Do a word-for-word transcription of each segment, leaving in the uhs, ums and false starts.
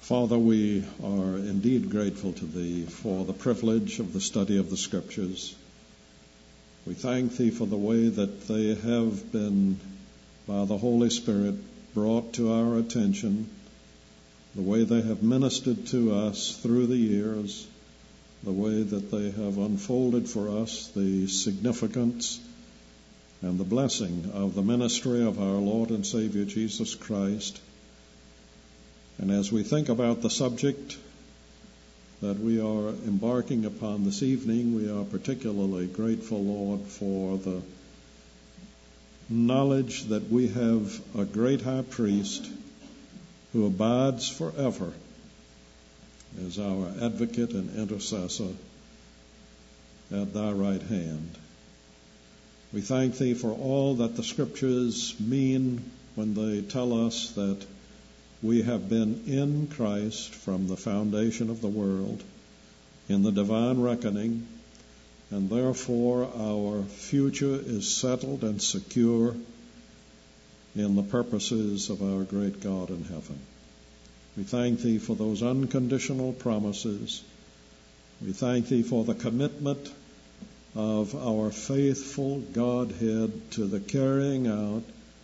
Father, we are indeed grateful to Thee for the privilege of the study of the Scriptures. We thank Thee for the way that they have been, by the Holy Spirit, brought to our attention, the way they have ministered to us through the years, the way that they have unfolded for us the significance and the blessing of the ministry of our Lord and Savior Jesus Christ. And as we think about the subject that we are embarking upon this evening, we are particularly grateful, Lord, for the knowledge that we have a great high priest who abides forever as our advocate and intercessor at Thy right hand. We thank Thee for all that the Scriptures mean when they tell us that we have been in Christ from the foundation of the world, in the divine reckoning, and therefore our future is settled and secure in the purposes of our great God in heaven. We thank Thee for those unconditional promises. We thank Thee for the commitment of our faithful Godhead to the carrying out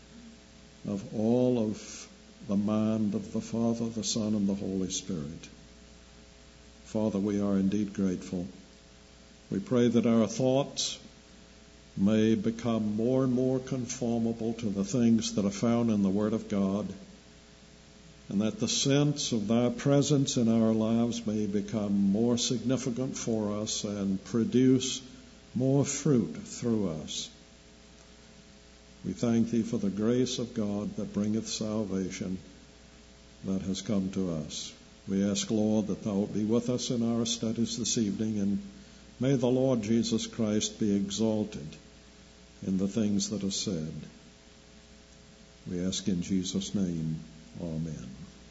of all of the mind of the Father, the Son, and the Holy Spirit. Father, we are indeed grateful. We pray that our thoughts may become more and more conformable to the things that are found in the Word of God, and that the sense of Thy presence in our lives may become more significant for us and produce more fruit through us. We thank Thee for the grace of God that bringeth salvation that has come to us. We ask, Lord, that Thou wilt be with us in our studies this evening, and may the Lord Jesus Christ be exalted in the things that are said. We ask in Jesus' name, amen.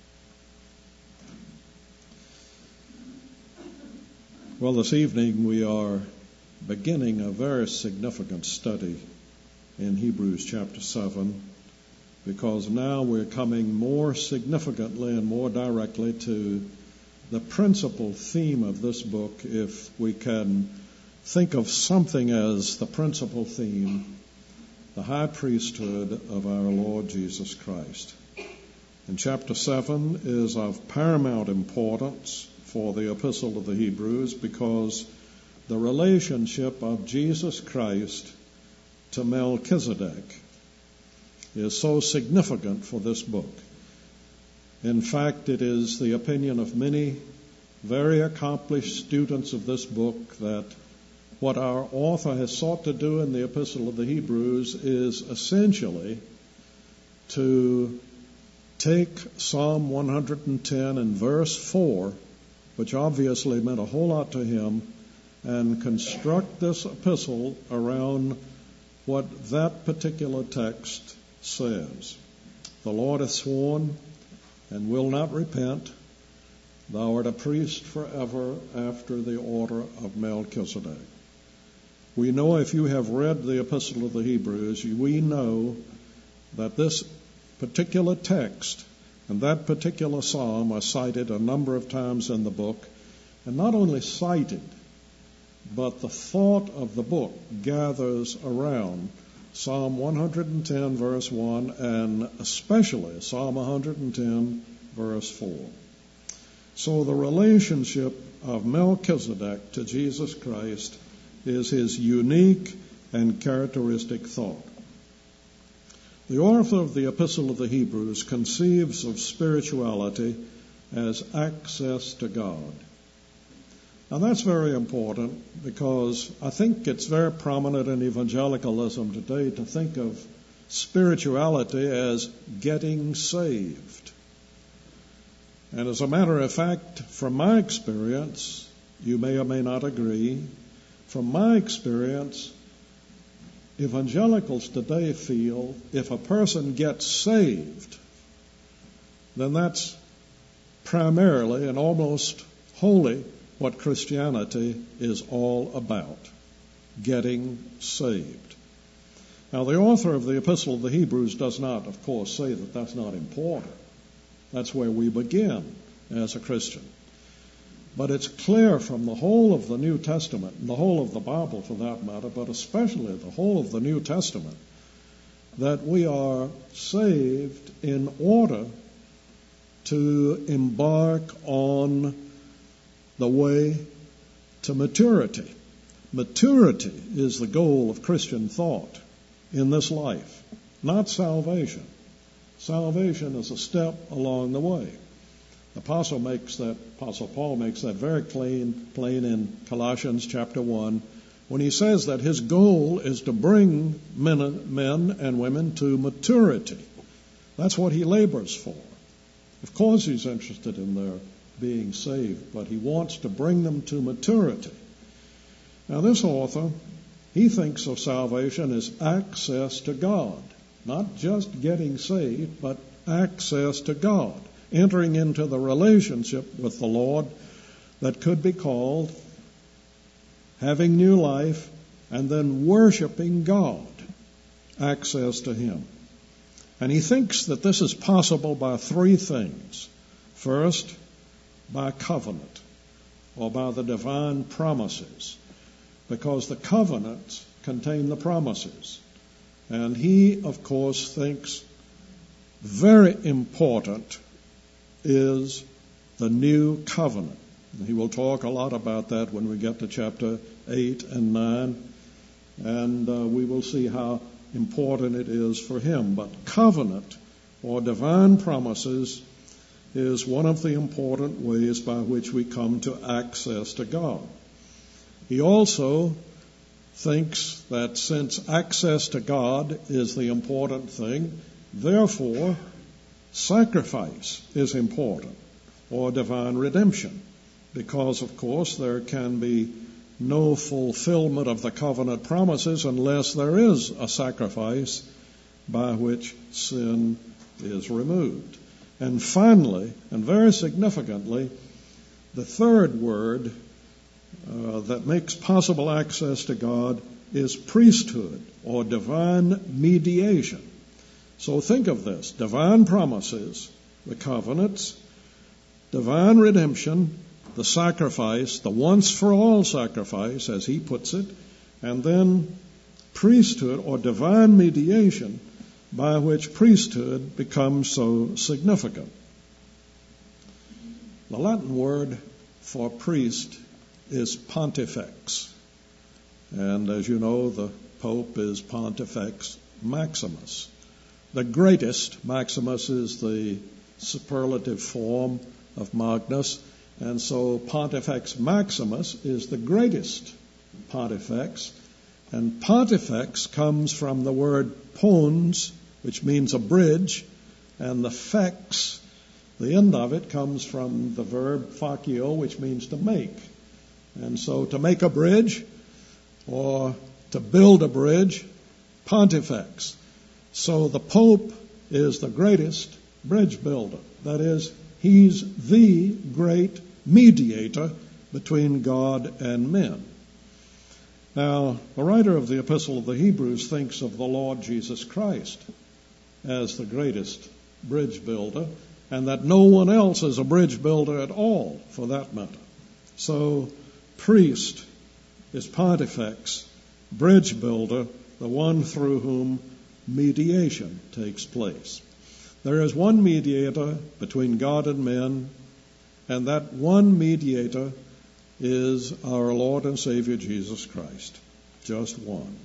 Well, this evening we are beginning a very significant study in Hebrews chapter seven, because now we're coming more significantly and more directly to the principal theme of this book, if we can think of something as the principal theme, the high priesthood of our Lord Jesus Christ. And chapter seven is of paramount importance for the epistle of the Hebrews, because the relationship of Jesus Christ to Melchizedek is so significant for this book. In fact, it is the opinion of many very accomplished students of this book that what our author has sought to do in the Epistle of the Hebrews is essentially to take Psalm one hundred ten and verse four, which obviously meant a whole lot to him, and construct this epistle around what that particular text says. The Lord hath sworn and will not repent. Thou art a priest forever after the order of Melchizedek. We know, if you have read the Epistle of the Hebrews, we know that this particular text and that particular psalm are cited a number of times in the book, and not only cited, but the thought of the book gathers around Psalm one hundred ten, verse one, and especially Psalm one hundred ten, verse four. So the relationship of Melchizedek to Jesus Christ is his unique and characteristic thought. The author of the Epistle of the Hebrews conceives of spirituality as access to God. Now that's very important, because I think it's very prominent in evangelicalism today to think of spirituality as getting saved. And as a matter of fact, from my experience, you may or may not agree, from my experience, evangelicals today feel if a person gets saved, then that's primarily and almost wholly what Christianity is all about, getting saved. Now, the author of the Epistle of the Hebrews does not, of course, say that that's not important. That's where we begin as a Christian. But it's clear from the whole of the New Testament, and the whole of the Bible for that matter, but especially the whole of the New Testament, that we are saved in order to embark on the way to maturity. Maturity is the goal of Christian thought in this life, not salvation. Salvation is a step along the way. The Apostle makes that, Apostle Paul makes that very plain, plain in Colossians chapter one, when he says that his goal is to bring men, men and women to maturity. That's what he labors for. Of course he's interested in their being saved, but he wants to bring them to maturity. Now this author, he thinks of salvation as access to God. Not just getting saved, but access to God. Entering into the relationship with the Lord that could be called having new life and then worshiping God. Access to Him. And he thinks that this is possible by three things. First, by covenant, or by the divine promises, because the covenants contain the promises. And he, of course, thinks very important is the new covenant. And he will talk a lot about that when we get to chapter eight and nine, and uh, we will see how important it is for him. But covenant, or divine promises, is one of the important ways by which we come to access to God. He also thinks that since access to God is the important thing, therefore sacrifice is important, or divine redemption, because, of course, there can be no fulfillment of the covenant promises unless there is a sacrifice by which sin is removed. And finally, and very significantly, the third word uh, that makes possible access to God is priesthood, or divine mediation. So think of this: divine promises, the covenants, divine redemption, the sacrifice, the once-for-all sacrifice, as he puts it, and then priesthood, or divine mediation, by which priesthood becomes so significant. The Latin word for priest is pontifex. And as you know, the Pope is Pontifex Maximus. The greatest, Maximus is the superlative form of Magnus, and so Pontifex Maximus is the greatest pontifex. And pontifex comes from the word pons, which means a bridge, and the fex, the end of it, comes from the verb facio, which means to make. And so to make a bridge, or to build a bridge, pontifex. So the Pope is the greatest bridge builder. That is, he's the great mediator between God and men. Now, the writer of the Epistle of the Hebrews thinks of the Lord Jesus Christ as the greatest bridge builder, and that no one else is a bridge builder at all, for that matter. So, priest is pontifex, bridge builder, the one through whom mediation takes place. There is one mediator between God and men, and that one mediator is our Lord and Savior Jesus Christ. Just one.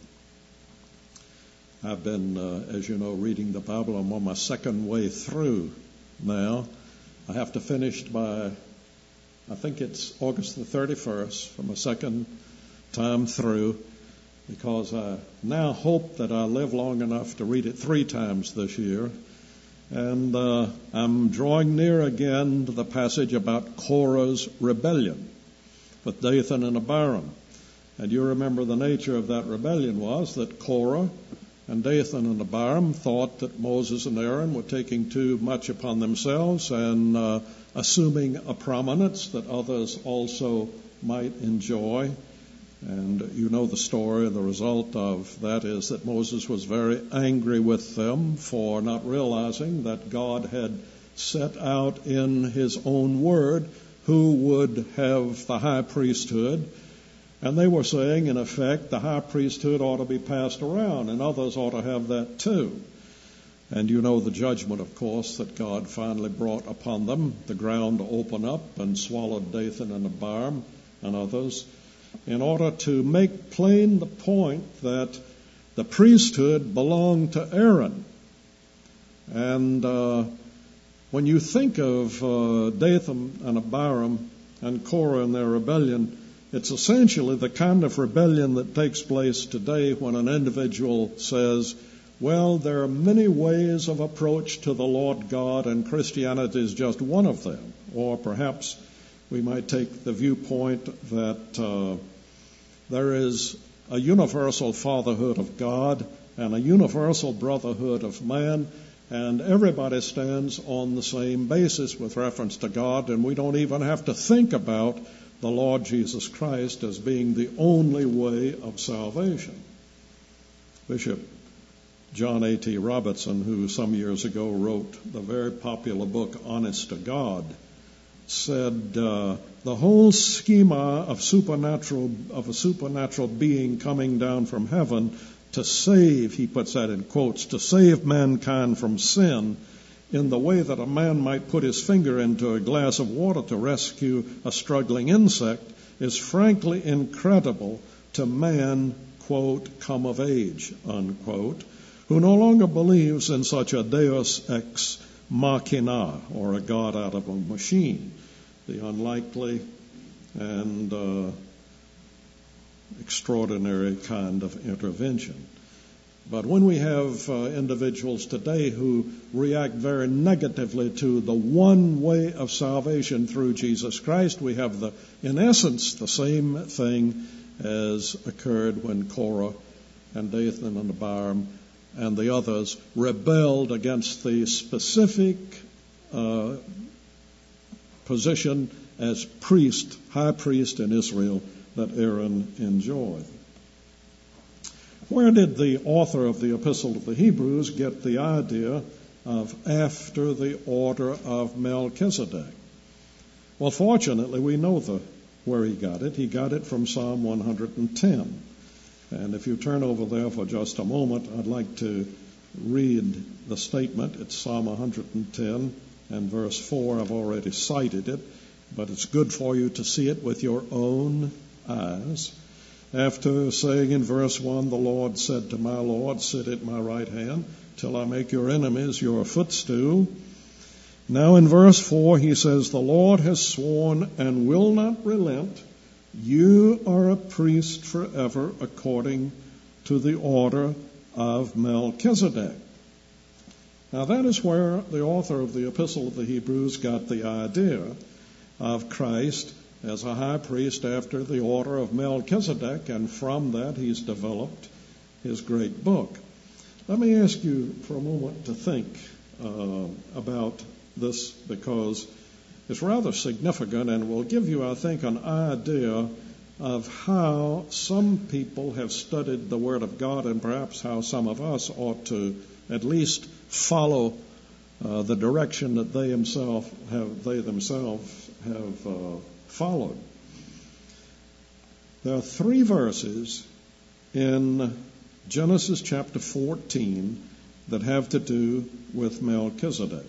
I've been, uh, as you know, reading the Bible. I'm on my second way through now. I have to finish by, I think it's August the thirty-first, for my second time through, because I now hope that I live long enough to read it three times this year. And uh, I'm drawing near again to the passage about Korah's rebellion with Dathan and Abiram. And you remember the nature of that rebellion was that Korah and Dathan and Abiram thought that Moses and Aaron were taking too much upon themselves and uh, assuming a prominence that others also might enjoy. And you know the story. The result of that is that Moses was very angry with them for not realizing that God had set out in his own word who would have the high priesthood. And they were saying, in effect, the high priesthood ought to be passed around, and others ought to have that too. And you know the judgment, of course, that God finally brought upon them, the ground opened up and swallowed Dathan and Abiram and others, in order to make plain the point that the priesthood belonged to Aaron. And uh, when you think of uh, Dathan and Abiram and Korah and their rebellion, it's essentially the kind of rebellion that takes place today when an individual says, well, there are many ways of approach to the Lord God, and Christianity is just one of them. Or perhaps we might take the viewpoint that uh, there is a universal fatherhood of God and a universal brotherhood of man, and everybody stands on the same basis with reference to God, and we don't even have to think about the Lord Jesus Christ as being the only way of salvation. Bishop John A T Robertson, who some years ago wrote the very popular book Honest to God, said uh, the whole schema of supernatural of a supernatural being coming down from heaven to save, he puts that in quotes, to save mankind from sin, in the way that a man might put his finger into a glass of water to rescue a struggling insect, is frankly incredible to man, quote, come of age, unquote, who no longer believes in such a deus ex machina, or a God out of a machine, the unlikely and uh, extraordinary kind of intervention. But when we have uh, individuals today who react very negatively to the one way of salvation through Jesus Christ, we have, the, in essence, the same thing as occurred when Korah and Dathan and Abiram and the others rebelled against the specific uh, position as priest, high priest in Israel that Aaron enjoyed. Where did the author of the Epistle to the Hebrews get the idea of after the order of Melchizedek? Well, fortunately, we know the where he got it. He got it from Psalm one hundred ten. And if you turn over there for just a moment, I'd like to read the statement. It's Psalm one hundred ten and verse four. I've already cited it, but it's good for you to see it with your own eyes. After saying in verse one, the Lord said to my Lord, sit at my right hand till I make your enemies your footstool. Now in verse four, he says, the Lord has sworn and will not relent. You are a priest forever according to the order of Melchizedek. Now that is where the author of the Epistle of the Hebrews got the idea of Christ as a high priest after the order of Melchizedek, and from that he's developed his great book. Let me ask you for a moment to think uh, about this, because it's rather significant and will give you, I think, an idea of how some people have studied the Word of God, and perhaps how some of us ought to at least follow uh, the direction that they themselves have, they themselves have uh, followed. There are three verses in Genesis chapter fourteen that have to do with Melchizedek.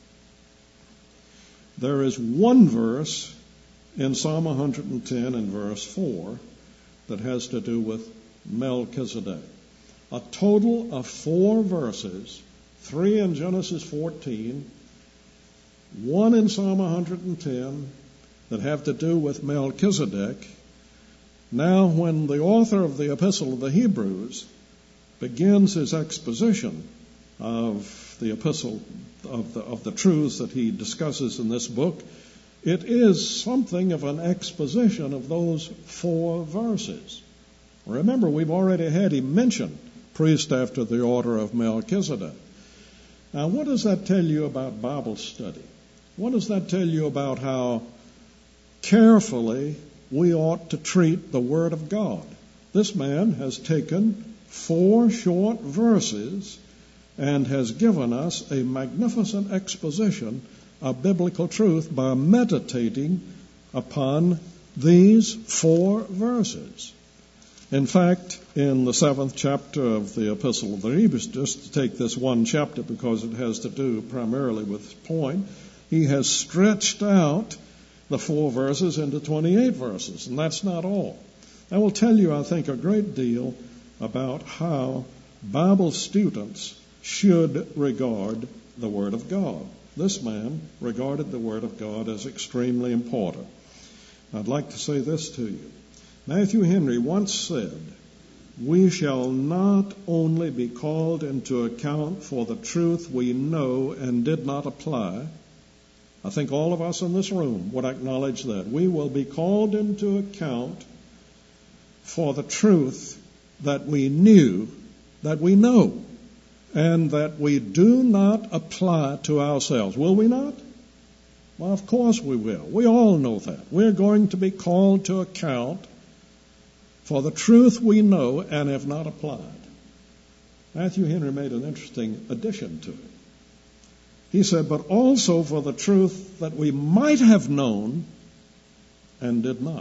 There is one verse in Psalm one hundred ten and verse four that has to do with Melchizedek. A total of four verses, three in Genesis fourteen, one in Psalm one hundred ten, that have to do with Melchizedek. Now, when the author of the Epistle of the Hebrews begins his exposition of the epistle, of the, of the truths that he discusses in this book, it is something of an exposition of those four verses. Remember, we've already had him mention priest after the order of Melchizedek. Now, what does that tell you about Bible study? What does that tell you about how carefully we ought to treat the Word of God? This man has taken four short verses and has given us a magnificent exposition a biblical truth by meditating upon these four verses. In fact, in the seventh chapter of the Epistle of the Hebrews, just to take this one chapter because it has to do primarily with this point, he has stretched out the four verses into twenty-eight verses, and that's not all. I will tell you, I think, a great deal about how Bible students should regard the Word of God. This man regarded the Word of God as extremely important. I'd like to say this to you. Matthew Henry once said, "We shall not only be called into account for the truth we know and did not apply." I think all of us in this room would acknowledge that. We will be called into account for the truth that we knew, that we know, and that we do not apply to ourselves. Will we not? Well, of course we will. We all know that. We're going to be called to account for the truth we know and have not applied. Matthew Henry made an interesting addition to it. He said, but also for the truth that we might have known and did not.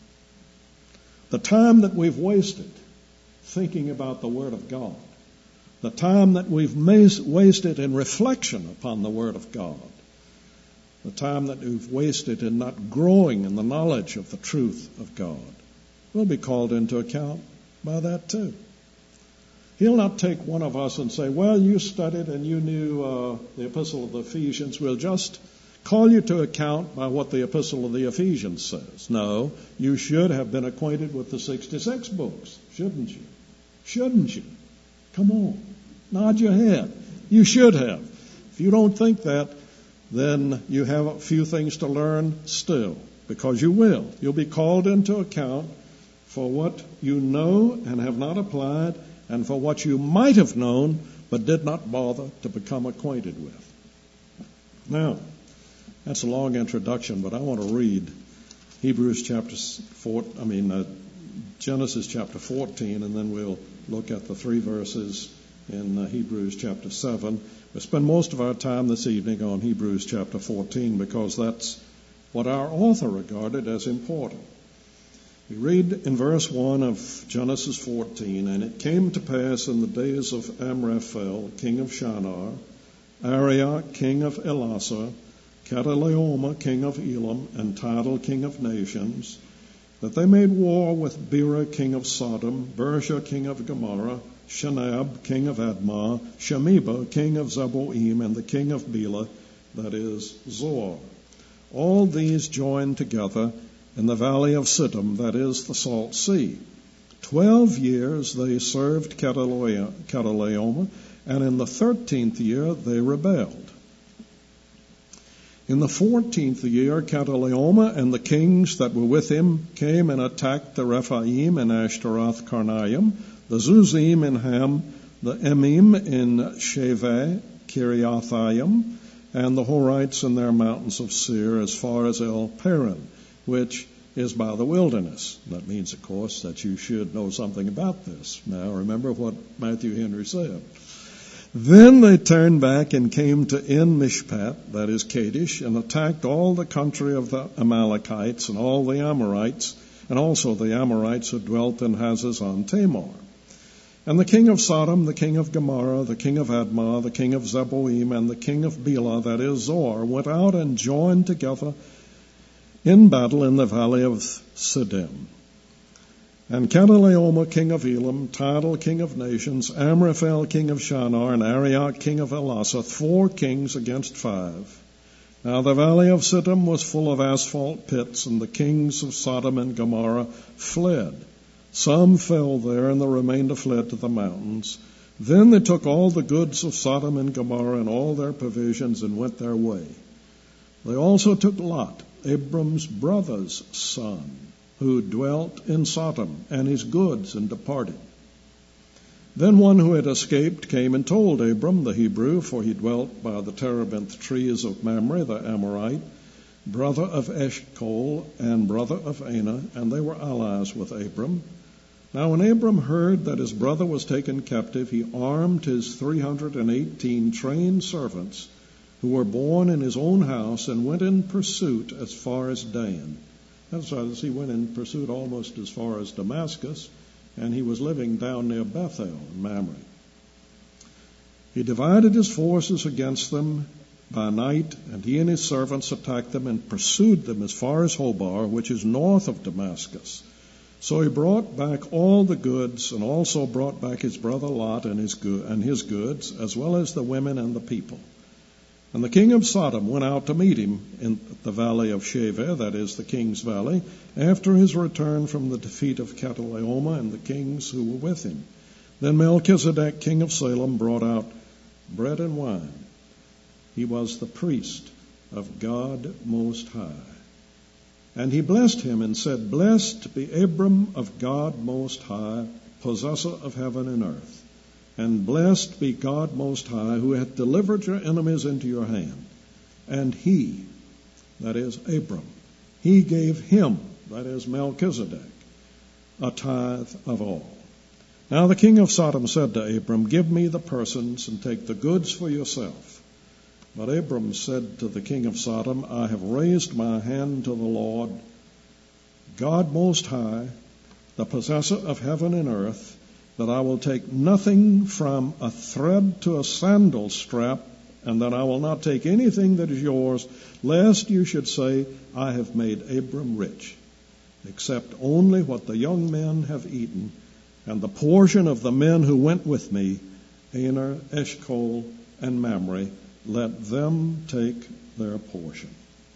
The time that we've wasted thinking about the Word of God, the time that we've wasted in reflection upon the Word of God, the time that we've wasted in not growing in the knowledge of the truth of God, will be called into account by that too. He'll not take one of us and say, well, you studied and you knew uh, the Epistle of the Ephesians. We'll just call you to account by what the Epistle of the Ephesians says. No, you should have been acquainted with the sixty-six books, shouldn't you? Shouldn't you? Come on, nod your head. You should have. If you don't think that, then you have a few things to learn still, because you will. You'll be called into account for what you know and have not applied, and for what you might have known but did not bother to become acquainted with. Now, that's a long introduction, but I want to read Hebrews chapter four. I mean uh, Genesis chapter fourteen, and then we'll look at the three verses in uh, Hebrews chapter seven. We'll spend most of our time this evening on Hebrews chapter fourteen because that's what our author regarded as important. We read in verse one of Genesis fourteen, and it came to pass in the days of Amraphel, king of Shinar, Arioch, king of Elasar, Chedorlaomer, king of Elam, and Tidal, king of nations, that they made war with Bera, king of Sodom, Bersha, king of Gomorrah, Shinab, king of Admah, Shemeba, king of Zeboim, and the king of Bela, that is, Zoar. All these joined together in the valley of Siddim, that is, the Salt Sea. Twelve years they served Chedorlaomer, and in the thirteenth year they rebelled. In the fourteenth year, Chedorlaomer and the kings that were with him came and attacked the Rephaim in Ashtaroth Karnaim, the Zuzim in Ham, the Emim in Sheveh, Kiriathaim, and the Horites in their mountains of Seir as far as El Paran, which is by the wilderness. That means, of course, that you should know something about this. Now, remember what Matthew Henry said. Then they turned back and came to En Mishpat, that is Kadesh, and attacked all the country of the Amalekites and all the Amorites, and also the Amorites who dwelt in Hazazon Tamar. And the king of Sodom, the king of Gomorrah, the king of Admah, the king of Zeboim, and the king of Bela, that is Zoar, went out and joined together in battle in the valley of Siddim. And Chedorlaomer, king of Elam, Tidal, king of nations, Amraphel, king of Shinar, and Arioch, king of Elasar, four kings against five. Now the valley of Siddim was full of asphalt pits, and the kings of Sodom and Gomorrah fled. Some fell there, and the remainder fled to the mountains. Then they took all the goods of Sodom and Gomorrah and all their provisions and went their way. They also took Lot, Abram's brother's son, who dwelt in Sodom, and his goods, and departed. Then one who had escaped came and told Abram the Hebrew, for he dwelt by the terebinth trees of Mamre the Amorite, brother of Eshcol and brother of Anah, and they were allies with Abram. Now when Abram heard that his brother was taken captive, he armed his three hundred and eighteen trained servants, who who were born in his own house, and went in pursuit as far as Dan. That's why he went in pursuit almost as far as Damascus, and he was living down near Bethel in Mamre. He divided his forces against them by night, and he and his servants attacked them and pursued them as far as Hobar, which is north of Damascus. So he brought back all the goods, and also brought back his brother Lot and his, go- and his goods, as well as the women and the people. And the king of Sodom went out to meet him in the valley of Shaveh, that is the king's valley, after his return from the defeat of Chedorlaomer and the kings who were with him. Then Melchizedek, king of Salem, brought out bread and wine. He was the priest of God Most High. And he blessed him and said, Blessed be Abram of God Most High, possessor of heaven and earth. And blessed be God Most High, who hath delivered your enemies into your hand. And he, that is Abram, he gave him, that is Melchizedek, a tithe of all. Now the king of Sodom said to Abram, Give me the persons, and take the goods for yourself. But Abram said to the king of Sodom, I have raised my hand to the Lord, God Most High, the possessor of heaven and earth, that I will take nothing from a thread to a sandal strap, and that I will not take anything that is yours, lest you should say, I have made Abram rich, except only what the young men have eaten, and the portion of the men who went with me, Aner, Eshcol, and Mamre, let them take their portion.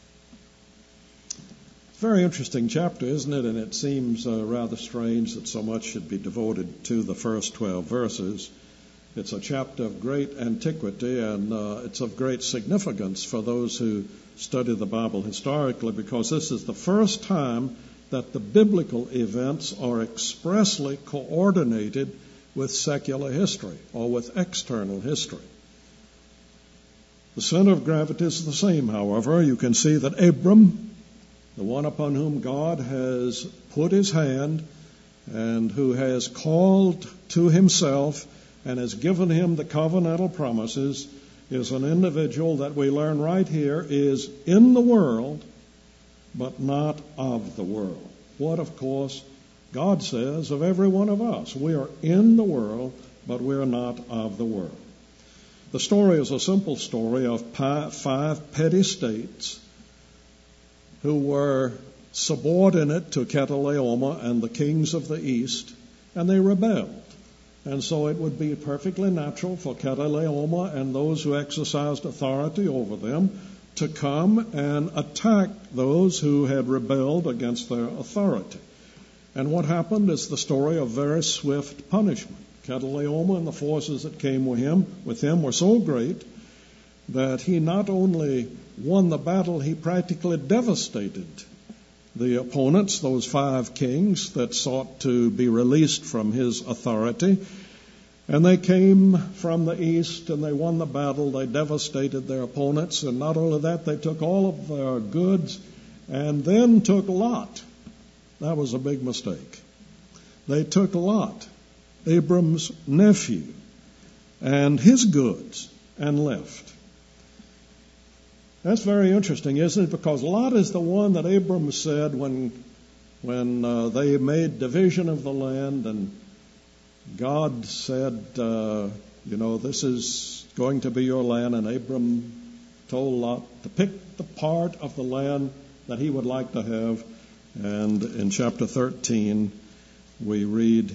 Very interesting chapter, isn't it? And it seems uh, rather strange that so much should be devoted to the first twelve verses. It's a chapter of great antiquity, and uh, it's of great significance for those who study the Bible historically, because this is the first time that the biblical events are expressly coordinated with secular history or with external history. The center of gravity is the same, however. You can see that Abram, the one upon whom God has put his hand and who has called to himself and has given him the covenantal promises, is an individual that we learn right here is in the world, but not of the world. What, of course, God says of every one of us. We are in the world, but we are not of the world. The story is a simple story of five petty states who were subordinate to Chedorlaomer and the kings of the east, and they rebelled. And so it would be perfectly natural for Chedorlaomer and those who exercised authority over them to come and attack those who had rebelled against their authority. And what happened is the story of very swift punishment. Chedorlaomer and the forces that came with him, with him were so great that he not only won the battle, he practically devastated the opponents, those five kings that sought to be released from his authority. And they came from the east and they won the battle. They devastated their opponents. And not only that, they took all of their goods and then took Lot. That was a big mistake. They took Lot, Abram's nephew, and his goods and left. That's very interesting, isn't it? Because Lot is the one that Abram said when when uh, they made division of the land, and God said, uh, you know, this is going to be your land, and Abram told Lot to pick the part of the land that he would like to have. And in chapter thirteen, we read,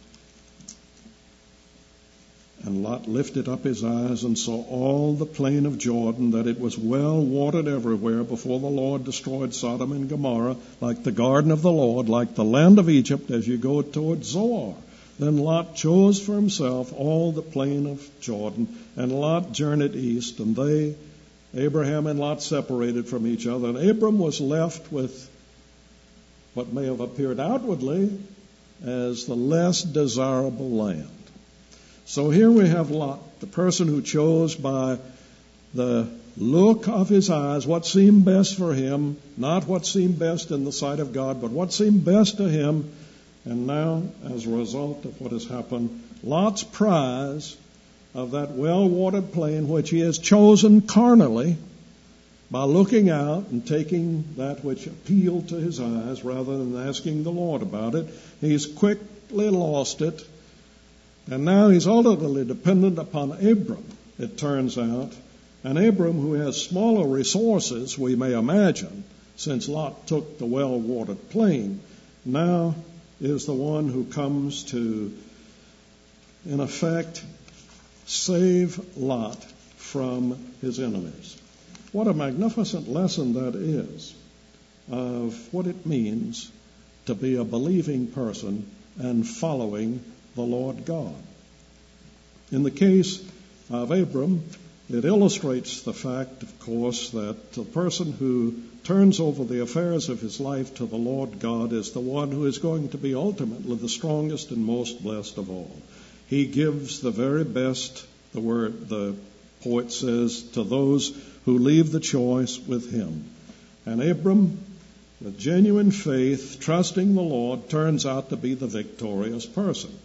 And Lot lifted up his eyes and saw all the plain of Jordan, that it was well watered everywhere before the Lord destroyed Sodom and Gomorrah, like the garden of the Lord, like the land of Egypt as you go toward Zoar. Then Lot chose for himself all the plain of Jordan, and Lot journeyed east, and they, Abraham and Lot, separated from each other. And Abram was left with what may have appeared outwardly as the less desirable land. So here we have Lot, the person who chose by the look of his eyes what seemed best for him, not what seemed best in the sight of God, but what seemed best to him. And now, as a result of what has happened, Lot's prize of that well-watered plain which he has chosen carnally by looking out and taking that which appealed to his eyes rather than asking the Lord about it. He's quickly lost it, and now he's ultimately dependent upon Abram, it turns out. And Abram, who has smaller resources, we may imagine, since Lot took the well-watered plain, now is the one who comes to, in effect, save Lot from his enemies. What a magnificent lesson that is of what it means to be a believing person and following the Lord God. In the case of Abram, it illustrates the fact, of course, that the person who turns over the affairs of his life to the Lord God is the one who is going to be ultimately the strongest and most blessed of all. He gives the very best, the word, the poet says, to those who leave the choice with him. And Abram, with genuine faith, trusting the Lord, turns out to be the victorious person.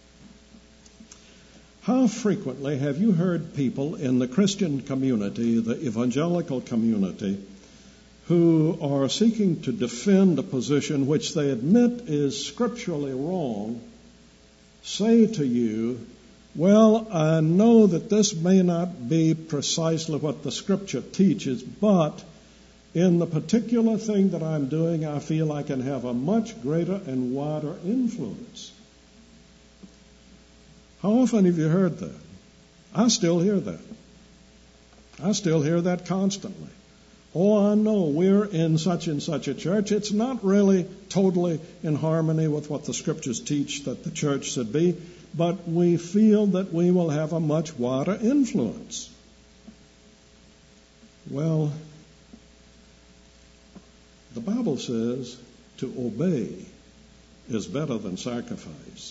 How frequently have you heard people in the Christian community, the evangelical community, who are seeking to defend a position which they admit is scripturally wrong, say to you, well, I know that this may not be precisely what the Scripture teaches, but in the particular thing that I'm doing, I feel I can have a much greater and wider influence. How often have you heard that? I still hear that. I still hear that constantly. Oh, I know we're in such and such a church. It's not really totally in harmony with what the Scriptures teach that the church should be, but we feel that we will have a much wider influence. Well, the Bible says to obey is better than sacrifice,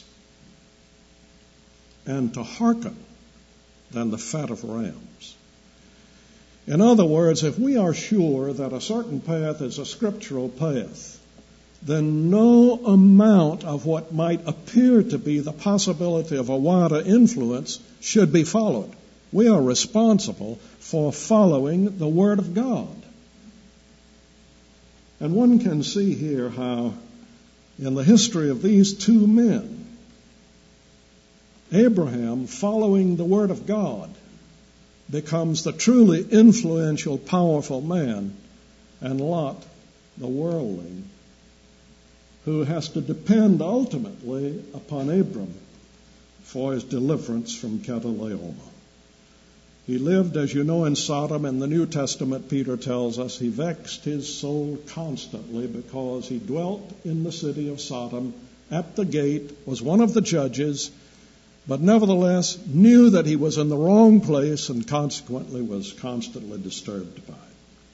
and to hearken than the fat of rams. In other words, if we are sure that a certain path is a scriptural path, then no amount of what might appear to be the possibility of a wider influence should be followed. We are responsible for following the Word of God. And one can see here how, in the history of these two men, Abraham, following the Word of God, becomes the truly influential, powerful man, and Lot, the worldling, who has to depend ultimately upon Abram for his deliverance from Chedorlaomer. He lived, as you know, in Sodom. In the New Testament, Peter tells us he vexed his soul constantly because he dwelt in the city of Sodom at the gate, was one of the judges, but nevertheless knew that he was in the wrong place and consequently was constantly disturbed by it.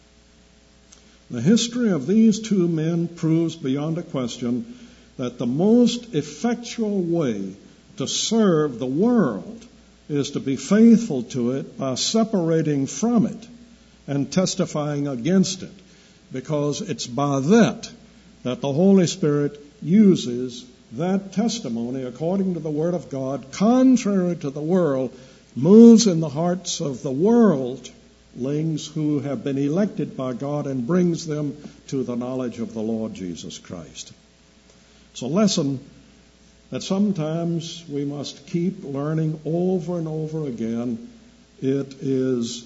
The history of these two men proves beyond a question that the most effectual way to serve the world is to be faithful to it by separating from it and testifying against it, because it's by that that the Holy Spirit uses that testimony, according to the Word of God, contrary to the world, moves in the hearts of the worldlings who have been elected by God and brings them to the knowledge of the Lord Jesus Christ. It's a lesson that sometimes we must keep learning over and over again. It is,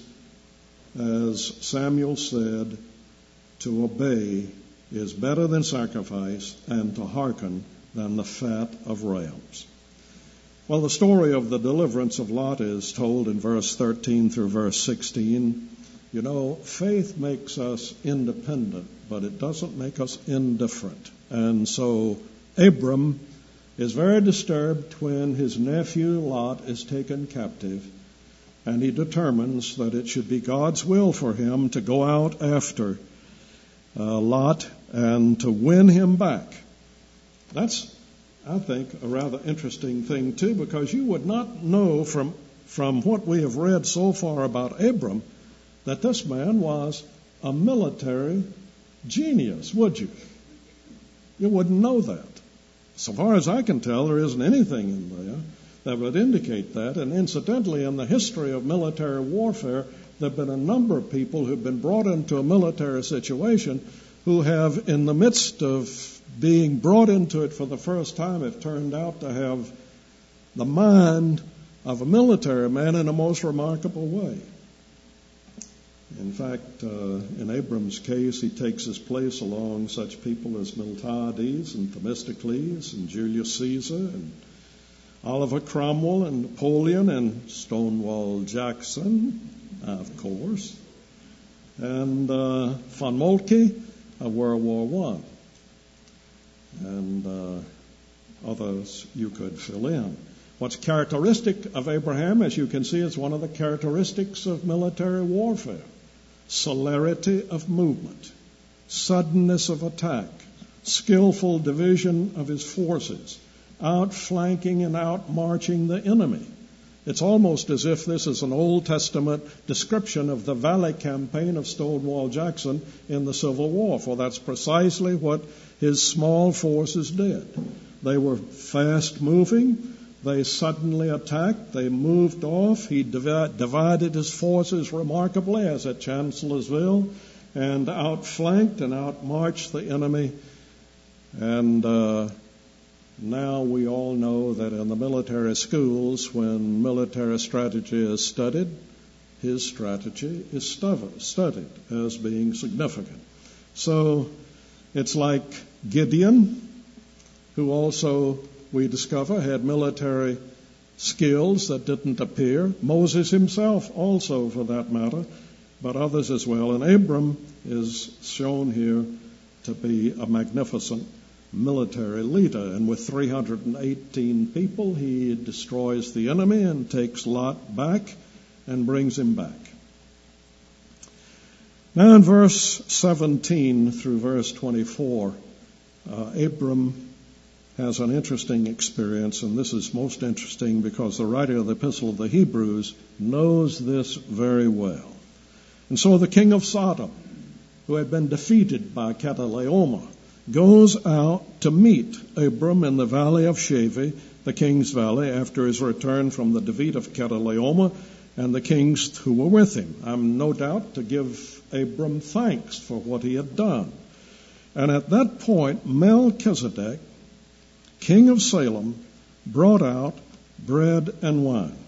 as Samuel said, to obey is better than sacrifice, and to hearken than the fat of rams. Well, the story of the deliverance of Lot is told in verse thirteen through verse sixteen. You know, faith makes us independent, but it doesn't make us indifferent. And so Abram is very disturbed when his nephew Lot is taken captive, and he determines that it should be God's will for him to go out after uh, Lot and to win him back. That's, I think, a rather interesting thing, too, because you would not know from, from what we have read so far about Abram that this man was a military genius, would you? You wouldn't know that. So far as I can tell, there isn't anything in there that would indicate that. And incidentally, in the history of military warfare, there have been a number of people who've been brought into a military situation who have, in the midst of being brought into it for the first time, have turned out to have the mind of a military man in a most remarkable way. In fact, uh, in Abram's case, he takes his place along such people as Miltiades and Themistocles and Julius Caesar and Oliver Cromwell and Napoleon and Stonewall Jackson, of course, and uh, von Moltke of World War One, and uh, others you could fill in. What's characteristic of Abraham, as you can see, is one of the characteristics of military warfare: celerity of movement, suddenness of attack, skillful division of his forces, outflanking and outmarching the enemy. It's almost as if this is an Old Testament description of the Valley Campaign of Stonewall Jackson in the Civil War, for that's precisely what his small forces did. They were fast-moving. They suddenly attacked. They moved off. He divi- divided his forces remarkably, as at Chancellorsville, and outflanked and outmarched the enemy. And uh, now we all know that in the military schools, when military strategy is studied, his strategy is studied as being significant. So it's like Gideon, who also, we discover, had military skills that didn't appear. Moses himself also, for that matter, but others as well. And Abram is shown here to be a magnificent military leader. And with three hundred eighteen people, he destroys the enemy and takes Lot back and brings him back. Now in verse seventeen through verse twenty-four, uh, Abram has an interesting experience, and this is most interesting because the writer of the Epistle of the Hebrews knows this very well. And so the king of Sodom, who had been defeated by Chedorlaomer, goes out to meet Abram in the valley of Shaveh, the king's valley, after his return from the defeat of Chedorlaomer and the kings who were with him. I'm no doubt to give Abram thanks for what he had done. And at that point, Melchizedek, king of Salem, brought out bread and wine.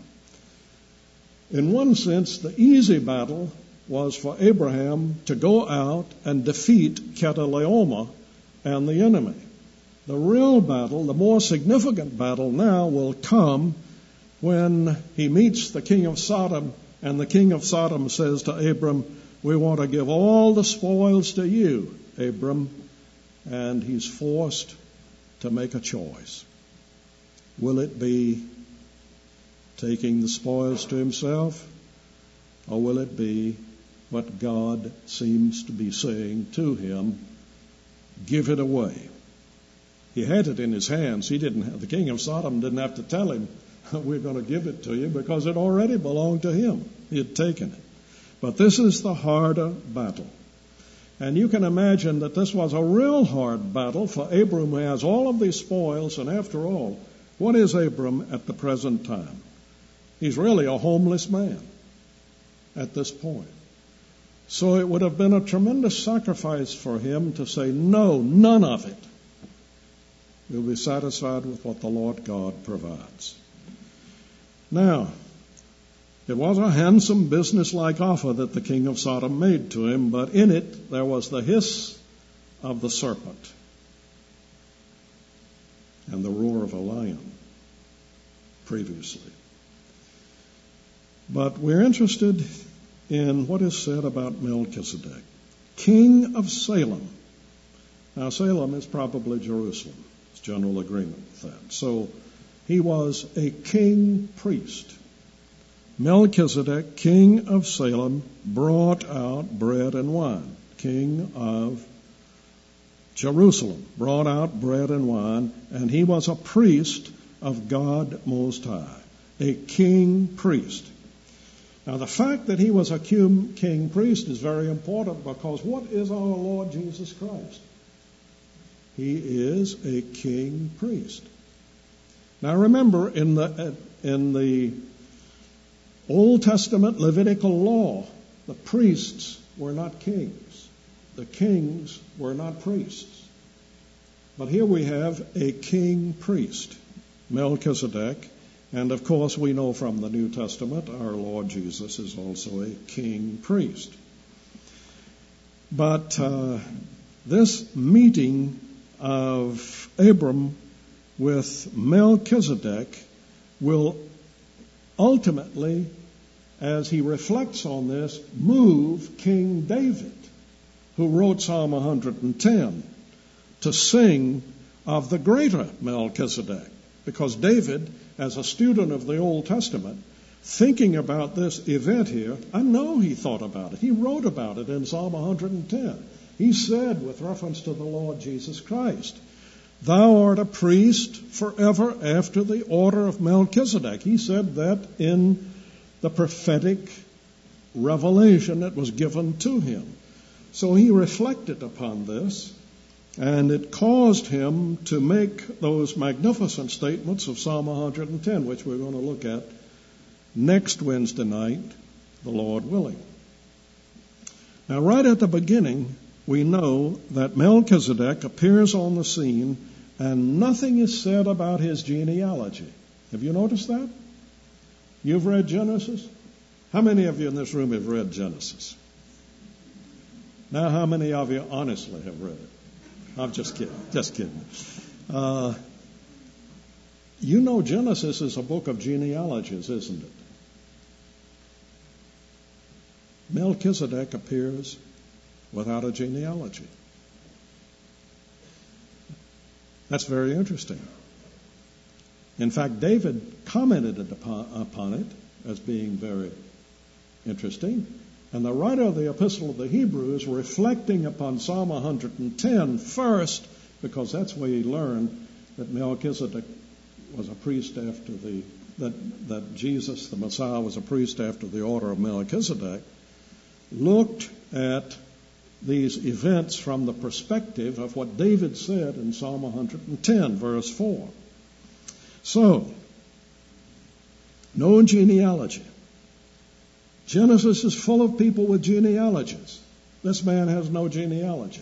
In one sense, the easy battle was for Abraham to go out and defeat Chedorlaomer and the enemy. The real battle, the more significant battle now, will come when he meets the king of Sodom, and the king of Sodom says to Abram, "We want to give all the spoils to you, Abram," and he's forced to make a choice. Will it be taking the spoils to himself, or will it be what God seems to be saying to him? Give it away. He had it in his hands. He didn't have, the king of Sodom didn't have to tell him, "We're going to give it to you," because it already belonged to him. He had taken it. But this is the harder battle. And you can imagine that this was a real hard battle for Abram, who has all of these spoils. And after all, what is Abram at the present time? He's really a homeless man at this point. So it would have been a tremendous sacrifice for him to say, "No, none of it. We'll be satisfied with what the Lord God provides." Now, it was a handsome business-like offer that the king of Sodom made to him, but in it there was the hiss of the serpent and the roar of a lion previously. But we're interested in what is said about Melchizedek, king of Salem. Now, Salem is probably Jerusalem. It's general agreement with that. So he was a king priest. Melchizedek, king of Salem, brought out bread and wine. King of Jerusalem brought out bread and wine, and he was a priest of God Most High, a king priest. Now, the fact that he was a king priest is very important, because what is our Lord Jesus Christ? He is a king priest. Now, remember, in the in the Old Testament Levitical law, the priests were not kings. The kings were not priests. But here we have a king priest, Melchizedek. And of course, we know from the New Testament, our Lord Jesus is also a king priest. But uh, this meeting of Abram with Melchizedek will ultimately, as he reflects on this, move King David, who wrote Psalm one hundred ten, to sing of the greater Melchizedek. Because David, as a student of the Old Testament, thinking about this event here, I know he thought about it. He wrote about it in Psalm one hundred ten. He said, with reference to the Lord Jesus Christ, "Thou art a priest forever after the order of Melchizedek." He said that in the prophetic revelation that was given to him. So he reflected upon this, and it caused him to make those magnificent statements of Psalm one hundred ten, which we're going to look at next Wednesday night, the Lord willing. Now, right at the beginning, we know that Melchizedek appears on the scene, and nothing is said about his genealogy. Have you noticed that? You've read Genesis? How many of you in this room have read Genesis? Now, how many of you honestly have read it? I'm just kidding. Just kidding. Uh, you know Genesis is a book of genealogies, isn't it? Melchizedek appears without a genealogy. That's very interesting. In fact, David commented upon, upon it as being very interesting. And the writer of the Epistle of the Hebrews, reflecting upon Psalm one hundred ten first, because that's where he learned that Melchizedek was a priest after the, that, that Jesus, the Messiah, was a priest after the order of Melchizedek, looked at these events from the perspective of what David said in Psalm one hundred ten, verse four. So, no genealogy. Genesis is full of people with genealogies. This man has no genealogy.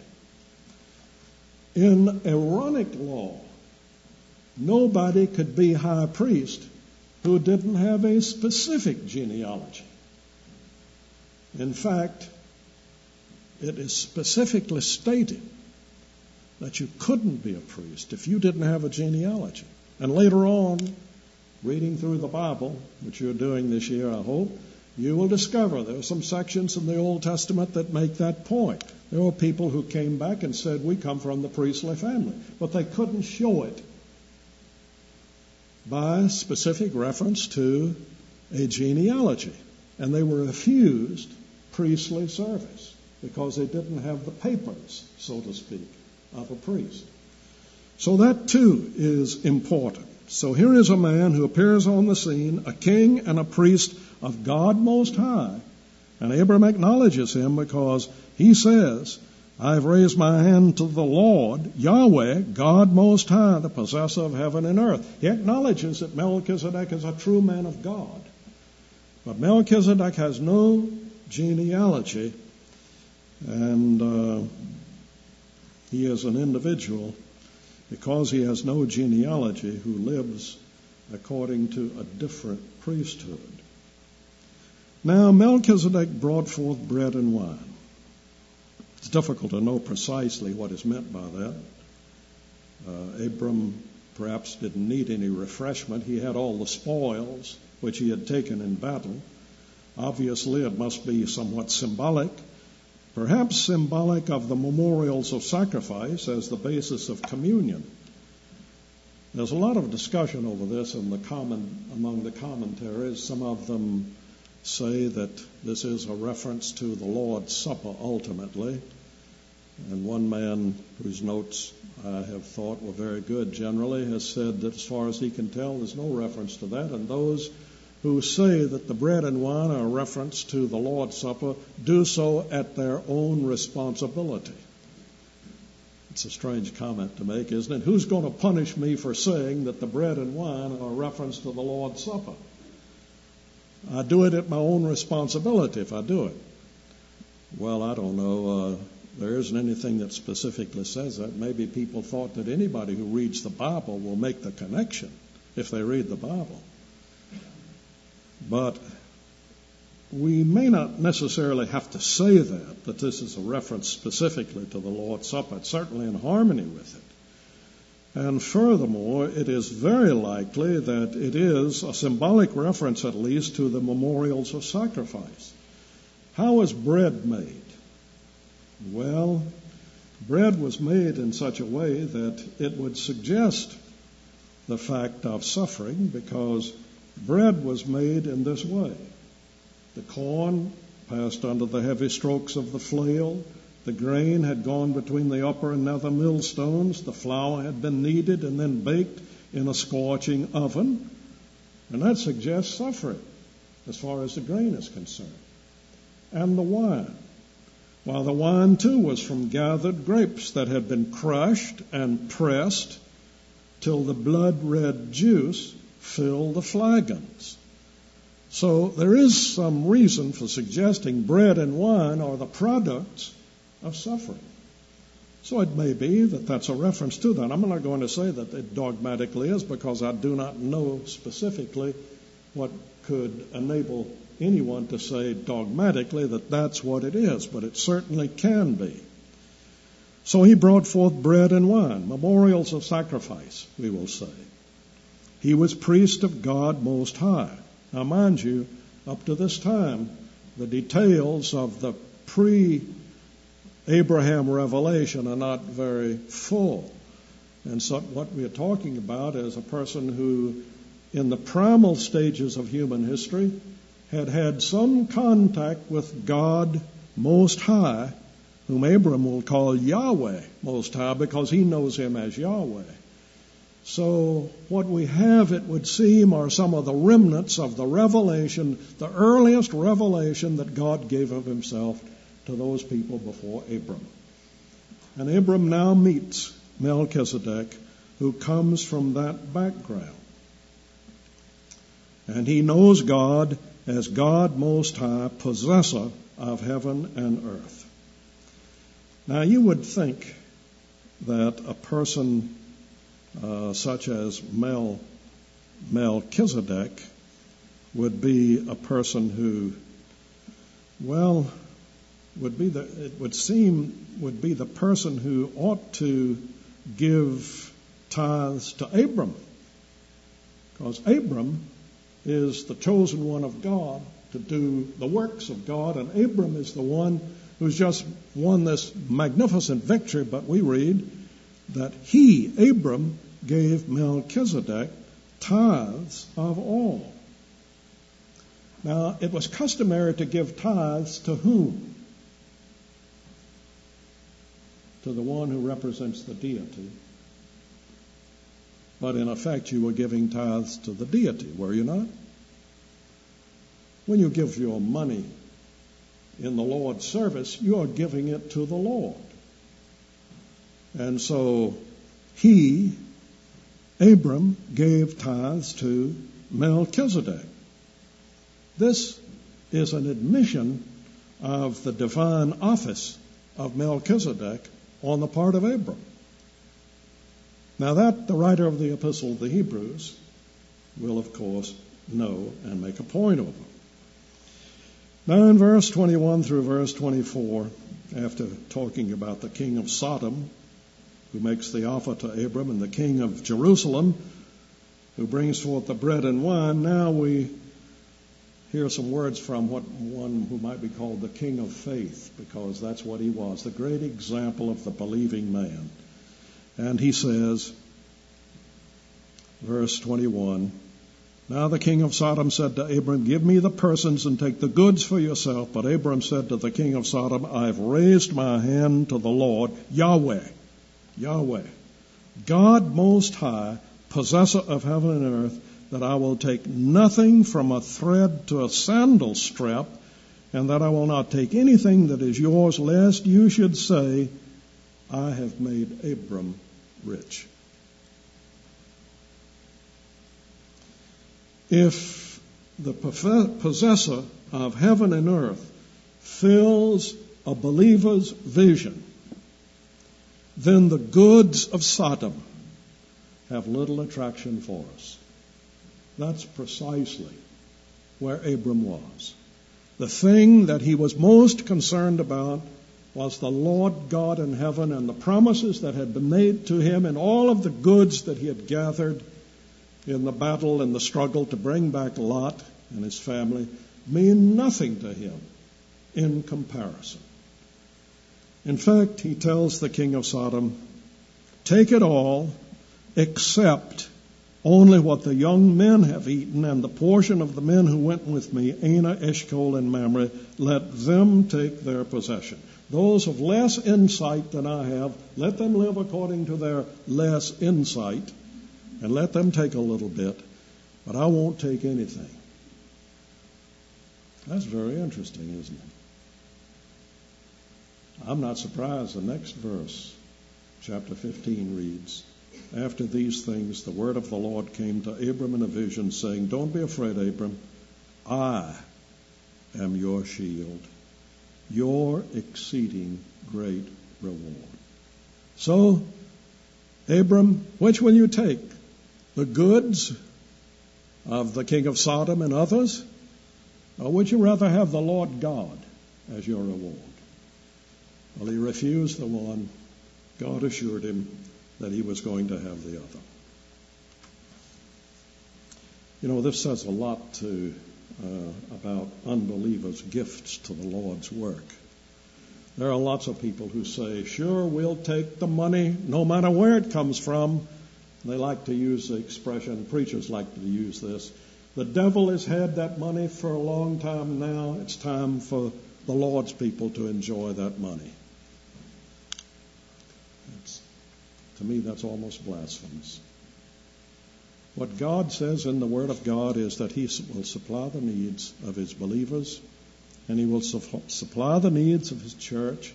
In Aaronic law, nobody could be high priest who didn't have a specific genealogy. In fact, it is specifically stated that you couldn't be a priest if you didn't have a genealogy. And later on, reading through the Bible, which you're doing this year, I hope, you will discover there are some sections in the Old Testament that make that point. There were people who came back and said, we come from the priestly family, but they couldn't show it by specific reference to a genealogy. And they were refused priestly service because they didn't have the papers, so to speak, of a priest. So that too is important. So here is a man who appears on the scene, a king and a priest of God Most High. And Abram acknowledges him because he says, I've raised my hand to the Lord, Yahweh, God Most High, the possessor of heaven and earth. He acknowledges that Melchizedek is a true man of God. But Melchizedek has no genealogy, and uh, he is an individual, because he has no genealogy, who lives according to a different priesthood. Now, Melchizedek brought forth bread and wine. It's difficult to know precisely what is meant by that. Uh, Abram perhaps didn't need any refreshment. He had all the spoils which he had taken in battle. Obviously, it must be somewhat symbolic, perhaps symbolic of the memorials of sacrifice as the basis of communion. There's a lot of discussion over this in the common, among the commentaries. Some of them say that this is a reference to the Lord's Supper ultimately. And one man whose notes I have thought were very good generally has said that as far as he can tell, there's no reference to that. And those who say that the bread and wine are a reference to the Lord's Supper do so at their own responsibility. It's a strange comment to make, isn't it? Who's going to punish me for saying that the bread and wine are a reference to the Lord's Supper? I do it at my own responsibility if I do it. Well, I don't know. Uh, there isn't anything that specifically says that. Maybe people thought that anybody who reads the Bible will make the connection if they read the Bible. But we may not necessarily have to say that, that this is a reference specifically to the Lord's Supper. It's certainly in harmony with it. And furthermore, it is very likely that it is a symbolic reference, at least, to the memorials of sacrifice. How is bread made? Well, bread was made in such a way that it would suggest the fact of suffering, because bread was made in this way. The corn passed under the heavy strokes of the flail. The grain had gone between the upper and nether millstones. The flour had been kneaded and then baked in a scorching oven. And that suggests suffering as far as the grain is concerned. And the wine. Well, the wine too was from gathered grapes that had been crushed and pressed till the blood-red juice filled the flagons. So there is some reason for suggesting bread and wine are the products of suffering. So it may be that that's a reference to that. I'm not going to say that it dogmatically is, because I do not know specifically what could enable anyone to say dogmatically that that's what it is, but it certainly can be. So he brought forth bread and wine, memorials of sacrifice, we will say. He was priest of God Most High. Now, mind you, up to this time, the details of the pre-Abraham revelation are not very full. And so what we are talking about is a person who, in the primal stages of human history, had had some contact with God Most High, whom Abram will call Yahweh Most High, because he knows him as Yahweh. So what we have, it would seem, are some of the remnants of the revelation, the earliest revelation that God gave of himself to those people before Abram. And Abram now meets Melchizedek, who comes from that background. And he knows God as God Most High, possessor of heaven and earth. Now, you would think that a person uh, such as Mel, Melchizedek would be a person who, well, would be the, it would seem, would be the person who ought to give tithes to Abram. Because Abram is the chosen one of God to do the works of God, and Abram is the one who's just won this magnificent victory, but we read that he, Abram, gave Melchizedek tithes of all. Now, it was customary to give tithes to whom? To the one who represents the deity. But in effect, you were giving tithes to the deity, were you not? When you give your money in the Lord's service, you are giving it to the Lord. And so he, Abram, gave tithes to Melchizedek. This is an admission of the divine office of Melchizedek on the part of Abram. Now that the writer of the Epistle to the Hebrews will, of course, know and make a point of. Now in verse twenty-one through verse twenty-four, after talking about the king of Sodom, who makes the offer to Abram, and the king of Jerusalem, who brings forth the bread and wine, now we hear some words from what one who might be called the king of faith, because that's what he was, the great example of the believing man. And he says, verse twenty-one, now the king of Sodom said to Abram, give me the persons and take the goods for yourself. But Abram said to the king of Sodom, I've raised my hand to the Lord, Yahweh, Yahweh, God Most High, possessor of heaven and earth, that I will take nothing from a thread to a sandal strap, and that I will not take anything that is yours, lest you should say, I have made Abram rich. If the possessor of heaven and earth fills a believer's vision, then the goods of Sodom have little attraction for us. That's precisely where Abram was. The thing that he was most concerned about was the Lord God in heaven and the promises that had been made to him and all of the goods that he had gathered in the battle and the struggle to bring back Lot and his family mean nothing to him in comparison. In fact, he tells the king of Sodom, take it all except only what the young men have eaten and the portion of the men who went with me, Anah, Eshcol, and Mamre, let them take their possession. Those of less insight than I have, let them live according to their less insight, and let them take a little bit, but I won't take anything. That's very interesting, isn't it? I'm not surprised. The next verse, chapter fifteen, reads, after these things, the word of the Lord came to Abram in a vision, saying, don't be afraid, Abram. I am your shield, your exceeding great reward. So, Abram, which will you take? The goods of the king of Sodom and others? Or would you rather have the Lord God as your reward? Well, he refused the one. God assured him that he was going to have the other. You know, this says a lot to uh, about unbelievers' gifts to the Lord's work. There are lots of people who say, sure, we'll take the money no matter where it comes from. They like to use the expression, preachers like to use this, the devil has had that money for a long time now. It's time for the Lord's people to enjoy that money. It's, to me, that's almost blasphemous. What God says in the Word of God is that He will supply the needs of His believers, and He will su- supply the needs of His church.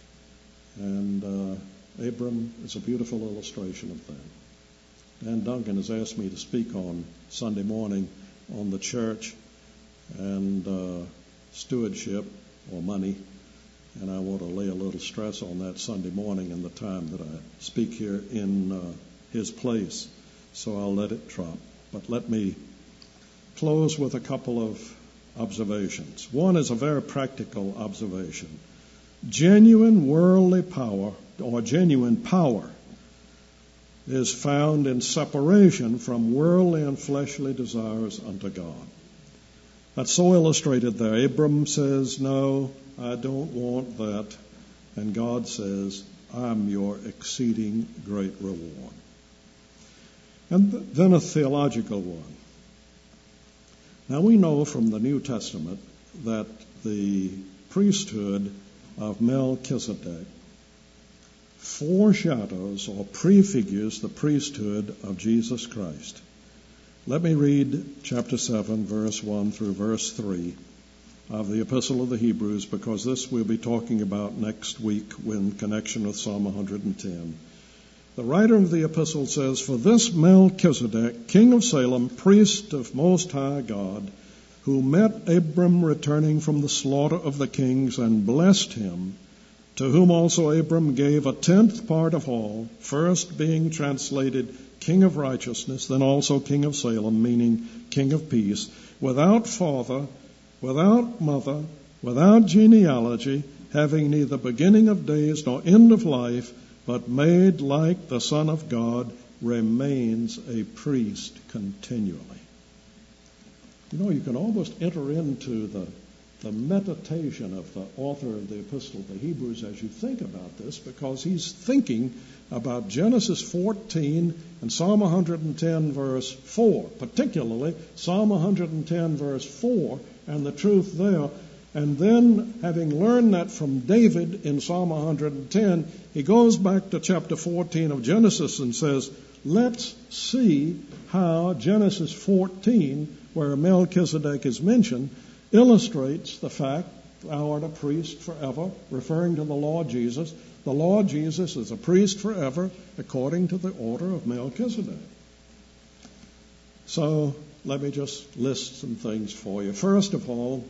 And uh, Abram is a beautiful illustration of that. Dan Duncan has asked me to speak on Sunday morning on the church and uh, stewardship or money, and I want to lay a little stress on that Sunday morning in the time that I speak here in uh, his place. So I'll let it drop. But let me close with a couple of observations. One is a very practical observation. Genuine worldly power, or genuine power, is found in separation from worldly and fleshly desires unto God. That's so illustrated there. Abram says, no, I don't want that. And God says, I'm your exceeding great reward. And then a theological one. Now we know from the New Testament that the priesthood of Melchizedek foreshadows or prefigures the priesthood of Jesus Christ. Let me read chapter seven, verse one through verse three of the Epistle of the Hebrews, because this we'll be talking about next week in connection with Psalm one hundred ten. The writer of the epistle says, for this Melchizedek, king of Salem, priest of Most High God, who met Abram returning from the slaughter of the kings and blessed him, to whom also Abram gave a tenth part of all, first being translated King of Righteousness, then also King of Salem, meaning King of Peace, without father, without mother, without genealogy, having neither beginning of days nor end of life, but made like the Son of God, remains a priest continually. You know, you can almost enter into the the meditation of the author of the Epistle to Hebrews as you think about this, because he's thinking about Genesis fourteen and Psalm one hundred ten verse four, particularly Psalm one hundred ten verse four and the truth there. And then, having learned that from David in Psalm one hundred ten, he goes back to chapter fourteen of Genesis and says, let's see how Genesis fourteen, where Melchizedek is mentioned, illustrates the fact thou art a priest forever, referring to the Lord Jesus. The Lord Jesus is a priest forever according to the order of Melchizedek. So let me just list some things for you. First of all,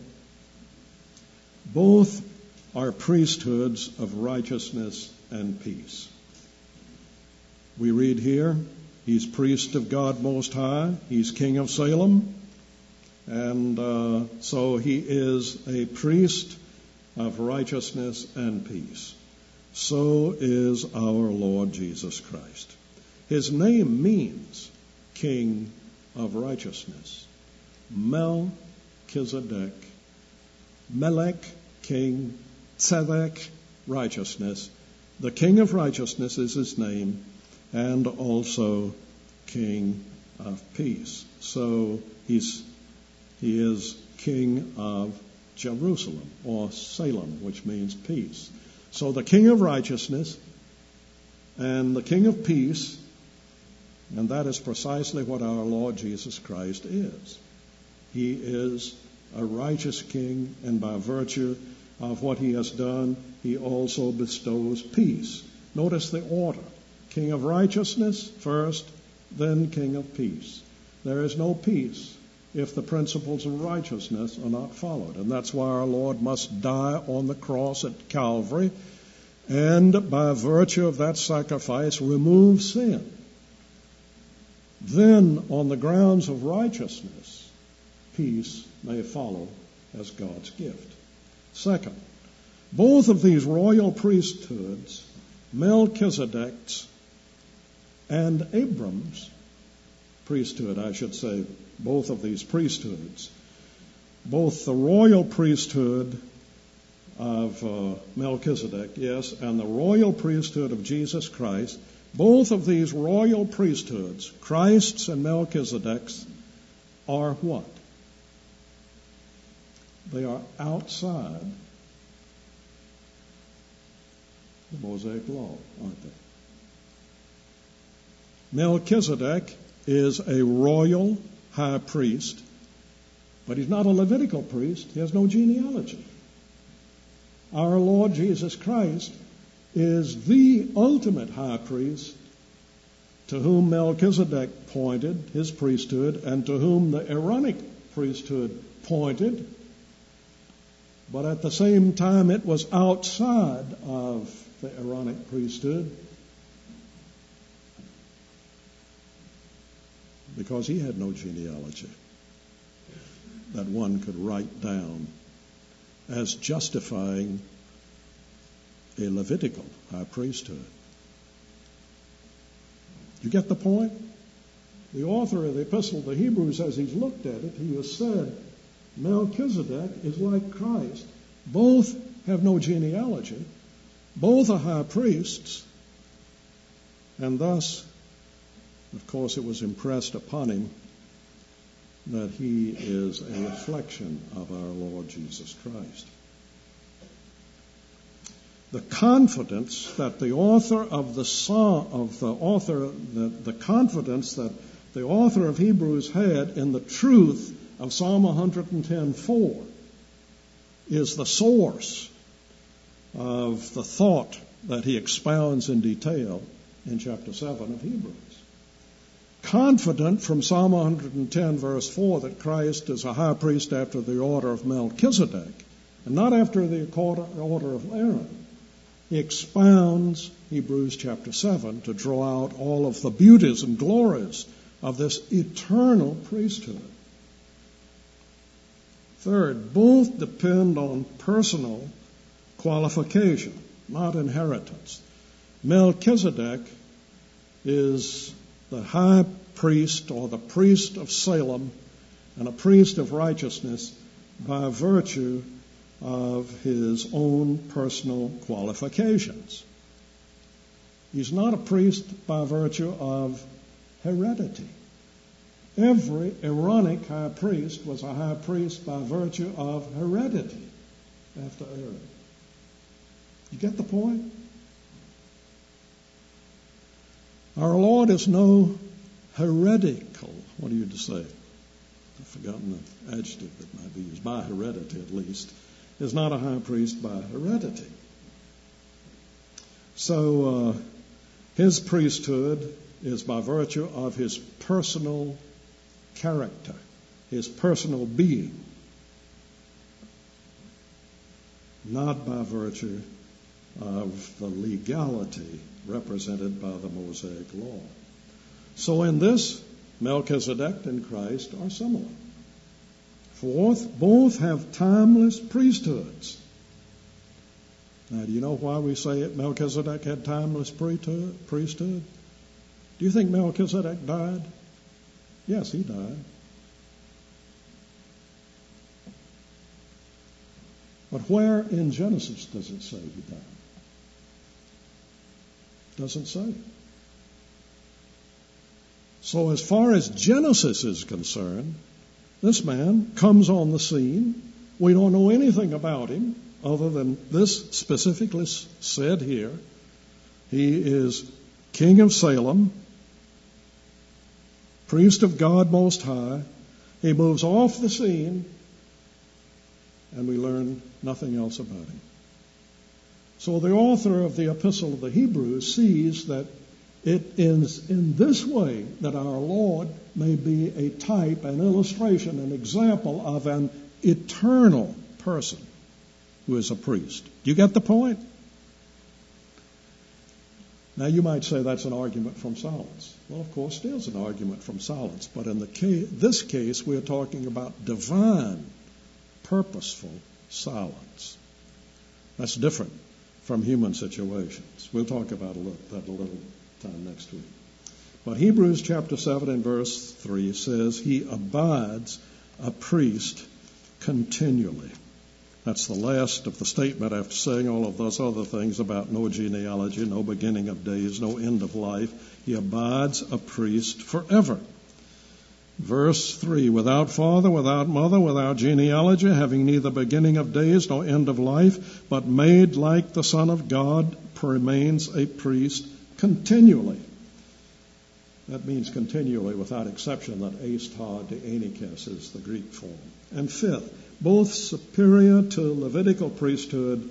both are priesthoods of righteousness and peace. We read here, he's priest of God Most High, he's king of Salem, and uh, so he is a priest of righteousness and peace. So is our Lord Jesus Christ. His name means King of Righteousness. Melchizedek. Melech, King. Tzedek, righteousness. The King of Righteousness is his name, and also King of Peace. So he's he is King of Jerusalem, or Salem, which means peace. So the King of Righteousness and the King of Peace, and that is precisely what our Lord Jesus Christ is. He is a righteous king, and by virtue of what he has done, he also bestows peace. Notice the order. King of Righteousness first, then King of Peace. There is no peace if the principles of righteousness are not followed. And that's why our Lord must die on the cross at Calvary, and by virtue of that sacrifice remove sin. Then, on the grounds of righteousness, peace may follow as God's gift. Second, both of these royal priesthoods, Melchizedek's and Abram's priesthood, I should say, both of these priesthoods, both the royal priesthood of uh, Melchizedek, yes, and the royal priesthood of Jesus Christ, both of these royal priesthoods, Christ's and Melchizedek's, are what? They are outside the Mosaic law, aren't they? Melchizedek is a royal high priest, but he's not a Levitical priest. He has no genealogy. Our Lord Jesus Christ is the ultimate high priest, to whom Melchizedek pointed, his priesthood, and to whom the Aaronic priesthood pointed. But at the same time, it was outside of the Aaronic priesthood, because he had no genealogy that one could write down as justifying a Levitical high priesthood. You get the point? The author of the Epistle to Hebrews, as he's looked at it, he has said, Melchizedek is like Christ. Both have no genealogy. Both are high priests. And thus, of course, it was impressed upon him that he is a reflection of our Lord Jesus Christ. The confidence that the author of the psalm, of the author, the, the confidence that the author of Hebrews had in the truth of Psalm one ten four is the source of the thought that he expounds in detail in chapter seven of Hebrews. Confident from Psalm one ten verse four that Christ is a high priest after the order of Melchizedek and not after the order of Aaron, he expounds Hebrews chapter seven to draw out all of the beauties and glories of this eternal priesthood. Third, both depend on personal qualification, not inheritance. Melchizedek is the high priest, or the priest of Salem, and a priest of righteousness by virtue of his own personal qualifications. He's not a priest by virtue of heredity. Every Aaronic high priest was a high priest by virtue of heredity after Aaron. You get the point? Our Lord is no heretical. What are you to say? I've forgotten the adjective that might be used. By heredity, at least. is not a high priest by heredity. So uh, his priesthood is by virtue of his personal character, his personal being, not by virtue of the legality represented by the Mosaic law. So in this, Melchizedek and Christ are similar. Fourth, both have timeless priesthoods. Now, do you know why we say it? Melchizedek had timeless priesthood? Do you think Melchizedek died? Yes, he died. But where in Genesis does it say he died? Doesn't say. So as far as Genesis is concerned, this man comes on the scene. We don't know anything about him other than this specifically said here. He is king of Salem, priest of God Most High. He moves off the scene, and we learn nothing else about him. So the author of the Epistle of the Hebrews sees that it is in this way that our Lord may be a type, an illustration, an example of an eternal person who is a priest. Do you get the point? Now you might say that's an argument from silence. Well, of course it is an argument from silence, but in the case, this case we're talking about divine, purposeful silence. That's different from human situations. We'll talk about that a little time next week. But Hebrews chapter seven and verse three says he abides a priest continually. That's the last of the statement after saying all of those other things about no genealogy, no beginning of days, no end of life. He abides a priest forever. Verse three, without father, without mother, without genealogy, having neither beginning of days nor end of life, but made like the Son of God, remains a priest continually. That means continually, without exception, that eis ta de'enikes is the Greek form. And fifth, both superior to Levitical priesthood,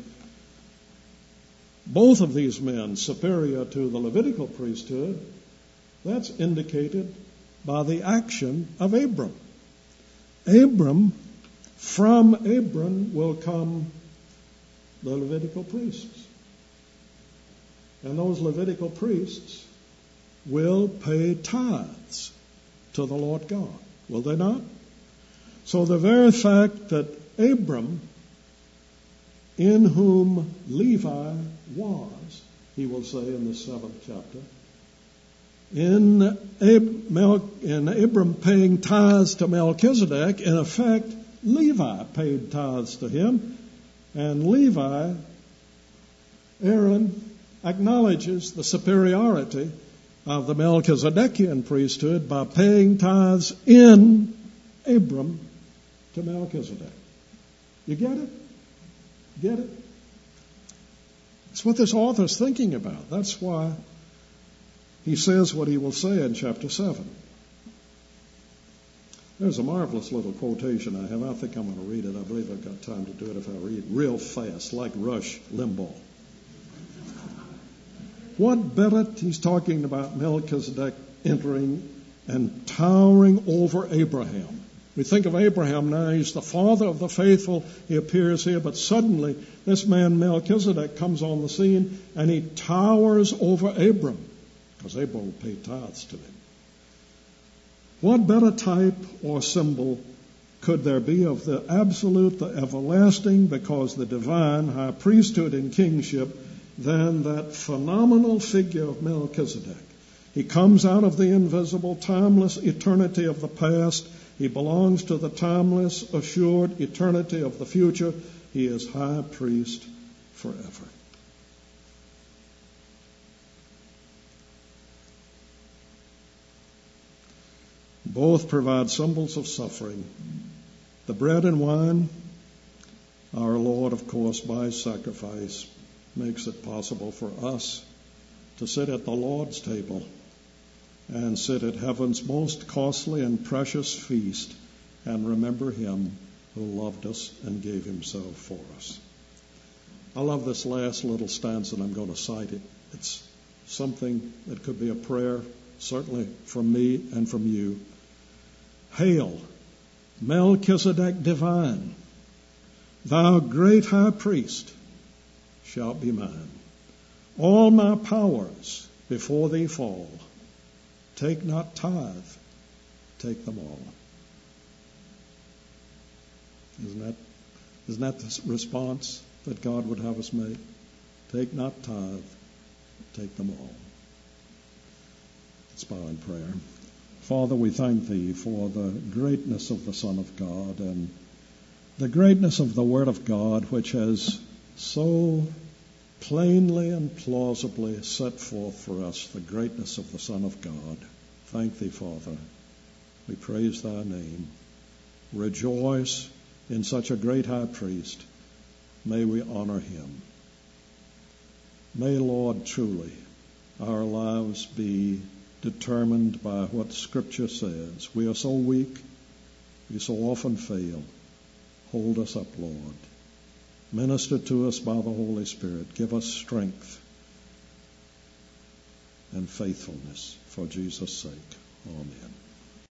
both of these men superior to the Levitical priesthood, that's indicated by the action of Abram. Abram, from Abram will come the Levitical priests. And those Levitical priests will pay tithes to the Lord God. Will they not? So the very fact that Abram, in whom Levi was, he will say in the seventh chapter, in, Ab- Mel- in Abram paying tithes to Melchizedek, in effect, Levi paid tithes to him. And Levi, Aaron, acknowledges the superiority of the Melchizedekian priesthood by paying tithes in Abram to Melchizedek. You get it? Get it? That's what this author's thinking about. That's why he says what he will say in chapter seven. There's a marvelous little quotation I have. I think I'm going to read it. I believe I've got time to do it if I read real fast, like Rush Limbaugh. What better, he's talking about Melchizedek entering and towering over Abraham. We think of Abraham now, he's the father of the faithful, he appears here, but suddenly this man Melchizedek comes on the scene and he towers over Abram, because Abram will pay tithes to him. What better type or symbol could there be of the absolute, the everlasting, because the divine high priesthood and kingship than that phenomenal figure of Melchizedek? He comes out of the invisible, timeless eternity of the past. He belongs to the timeless, assured eternity of the future. He is high priest forever. Both provide symbols of suffering. The bread and wine, our Lord, of course, by sacrifice, makes it possible for us to sit at the Lord's table and sit at heaven's most costly and precious feast and remember him who loved us and gave himself for us. I love this last little stanza, and I'm going to cite it. It's something that could be a prayer, certainly from me and from you. Hail, Melchizedek divine, thou great high priest shalt be mine. All my powers before thee fall. Take not tithe, take them all. Isn't that, isn't that the response that God would have us make? Take not tithe, take them all. Let's bow in prayer. Father, we thank thee for the greatness of the Son of God and the greatness of the Word of God, which has so plainly and plausibly set forth for us the greatness of the Son of God. Thank thee, Father. We praise thy name. Rejoice in such a great high priest. May we honor him. May, Lord, truly our lives be determined by what Scripture says. We are so weak. We so often fail. Hold us up, Lord. Minister to us by the Holy Spirit. Give us strength and faithfulness for Jesus' sake. Amen.